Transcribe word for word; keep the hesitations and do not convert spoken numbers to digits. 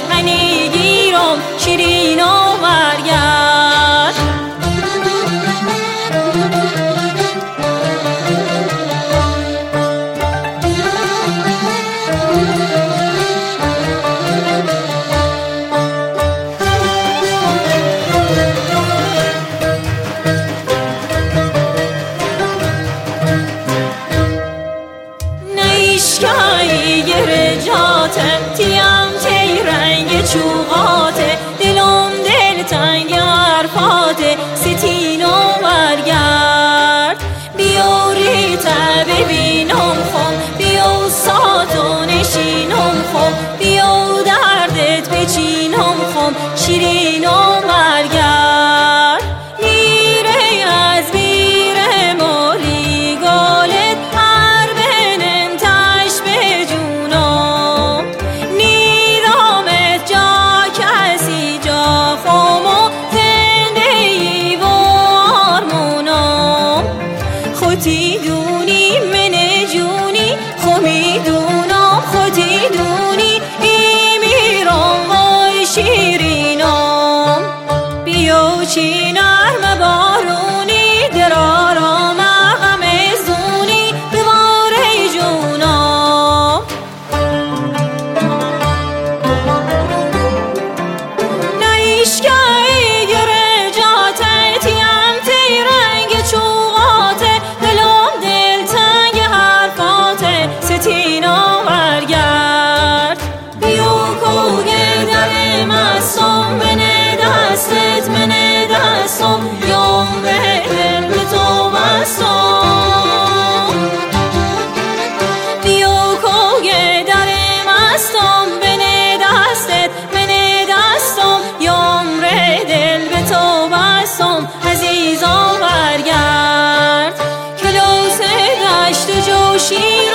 منی گیرم شیرین و برگرد. نیشکایی گرجاته تیم تی رنگ چوغاته دلم دل تنگ حرفاته ستین و برگرد. بیاری تا ببینم خم بیا سات و نشینم خم بیا دردت بچینم خم شیرین و برگرد. میره از بیره موری گالت هر بنم تش به جونم نیرامت جا کسی جا خم و زندگی و آرمونم. خودی دونی من جونی خمی دونم خودی دونی ای میرم وای شیرینم. بیا چی نرم بارونی درارم غم زونی بباره جونم. نیشکایی گرجاته تیم تی رنگ چوغاته دلم دل تنگ حرفاته ستین و برگرد. بیا کوگه در مستم بنه دستت منه دستم یوم به دل به تو بستم. بیا کوگه در مستم بنه دستت منه دستم یوم ره دل به تو بستم. عزیزا برگرد کلاس دشت جوشی